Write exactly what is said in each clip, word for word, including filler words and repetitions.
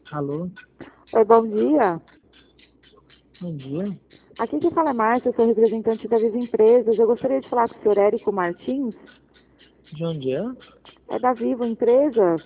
Alô, Oi, bom dia. bom dia. Aqui que fala é Márcia, eu sou representante da Viva Empresas. Eu gostaria de falar com o senhor Érico Martins. De onde é? É da Vivo Empresas.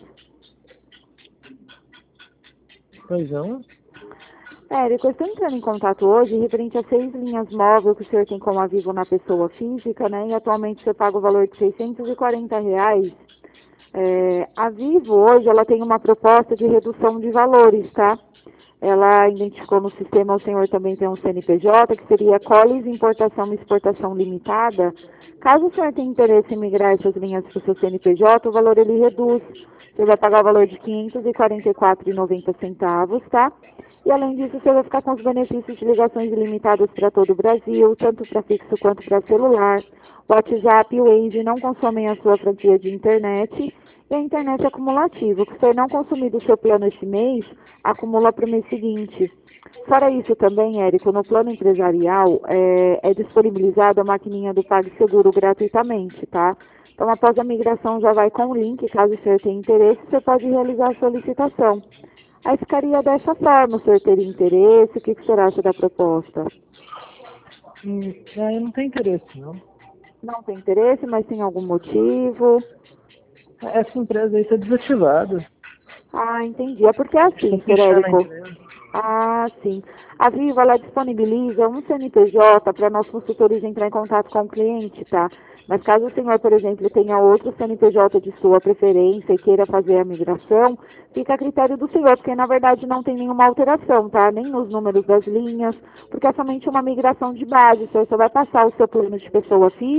Pois não? Érico, eu estou entrando em contato hoje referente a seis linhas móveis que o senhor tem como a Vivo na pessoa física, né? E atualmente você paga o valor de seiscentos e quarenta reais. É, a Vivo hoje ela tem uma proposta de redução de valores, tá? Ela identificou no sistema, o senhor também tem um C N P J, que seria Colis Importação e Exportação Limitada. Caso o senhor tenha interesse em migrar essas linhas para o seu C N P J, o valor ele reduz. Você vai pagar o valor de quinhentos e quarenta e quatro reais e noventa centavos, tá? E além disso, você vai ficar com os benefícios de ligações ilimitadas para todo o Brasil, tanto para fixo quanto para celular. O WhatsApp e o Waze não consomem a sua franquia de internet. E a internet acumulativa. O que o senhor não consumir do seu plano esse mês, acumula para o mês seguinte. Fora isso também, Érico, no plano empresarial é, é disponibilizada a maquininha do PagSeguro gratuitamente, tá? Então, após a migração, já vai com o link, caso o senhor tenha interesse, você pode realizar a solicitação. Aí ficaria dessa forma, o senhor teria interesse, o que, que o senhor acha da proposta? Hum, ah, eu não tenho interesse, não. Não tem interesse, mas tem algum motivo? Essa empresa aí está desativada. Ah, entendi. É porque é Estou assim, senhor fechando a Érico. empresa. Ah, sim. A Viva, ela disponibiliza um C N P J para nós consultores entrar em contato com o cliente, tá? Mas caso o senhor, por exemplo, tenha outro C N P J de sua preferência e queira fazer a migração, fica a critério do senhor, porque na verdade não tem nenhuma alteração, tá? Nem nos números das linhas, porque é somente uma migração de base. O senhor só vai passar o seu plano de pessoa física